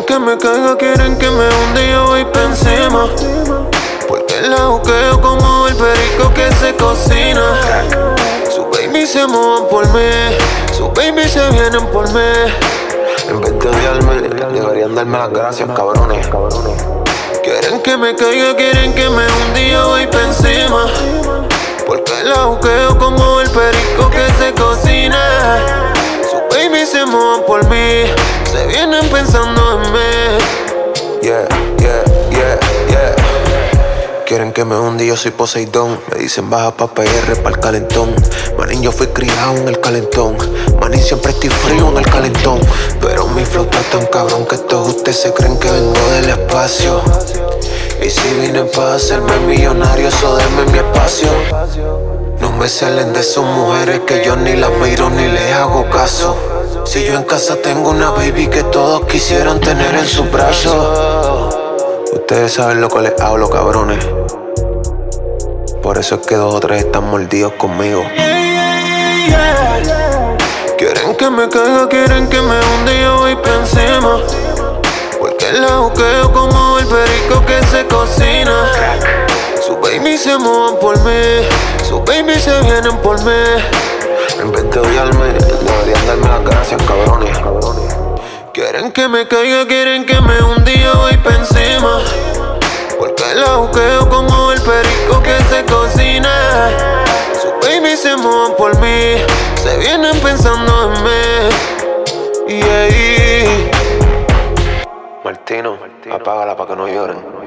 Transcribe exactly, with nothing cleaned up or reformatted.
que me caiga, quieren que me hunda y yo voy pa' encima. Porque la juqueo como el perico que se cocina. Su baby se movan por mí, su baby se vienen por mí. En vez de odiarme, deberían darme las gracias, cabrones. Quieren que me caiga, quieren que me hunda y yo voy pa' encima. Porque la juqueo como el perico que se cocina. Su baby se movan por mí, se vienen pensando en mí. Yeah, yeah, yeah, yeah. Quieren que me hunda y yo soy Poseidón. Me dicen baja pa' P R pa'l calentón. Manín, yo fui criado en el calentón. Manín, siempre estoy frío en el calentón. Pero mi flow está tan cabrón que todos ustedes se creen que vengo del espacio. Y si vine pa' hacerme millonario, eso denme mi espacio. No me salen de sus mujeres que yo ni las miro ni les hago caso. Si yo en casa tengo una baby que todos quisieran tener en sus brazos. Ustedes saben lo que les hablo, cabrones. Por eso es que dos o tres están mordidos conmigo. Yeah, yeah, yeah. Quieren que me caiga, quieren que me hunda y yo voy pa' encima. Porque la juqueo como el perico que se cocina. Su baby se movan por mí, su baby se vienen por mí. En vez de odiarme, deberían darme las gracias, cabrones. Quieren que me caiga, quieren que me hunda y yo voy pa' encima. Porque la juqueo como el perico que se cocina. Su baby se movan por mí, se vienen pensando en mí. Yeah. Martino, apágala pa' que no lloren.